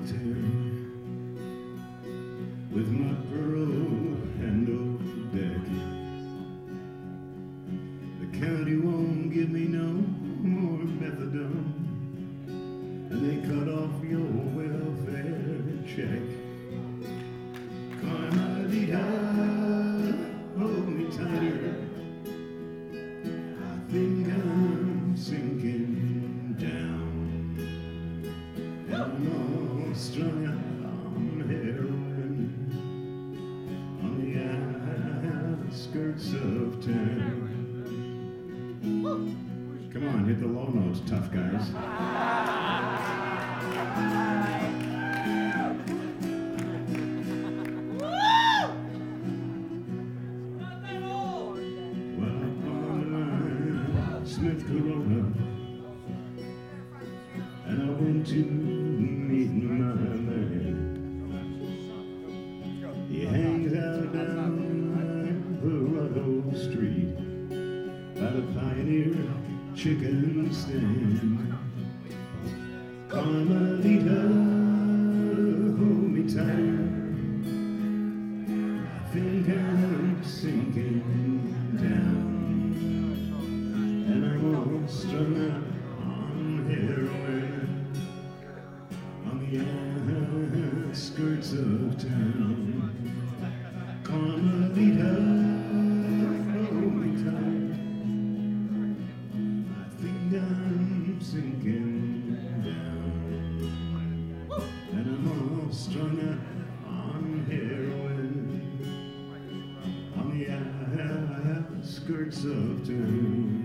shelter with my pearl-handled deck. The county won't give me no more methadone, and they cut off your welfare check. Carmelita, hold me tighter. I think I'm sinking down, and I'm all strung out on heroin on the outskirts of town. Come on, hit the low notes, tough guys. Well, I'm on the line, Smith Corona, and I went to meet my man. He hangs out down Parado Street by the Pioneer chicken stand. Carmelita, hold me tighter. I think I'm sinking down, and I'm all strung out on heroin on the outskirts of town. Carmelita, hold me tight. I think I'm sinking down, and I'm all strung out on heroin on the outskirts of town.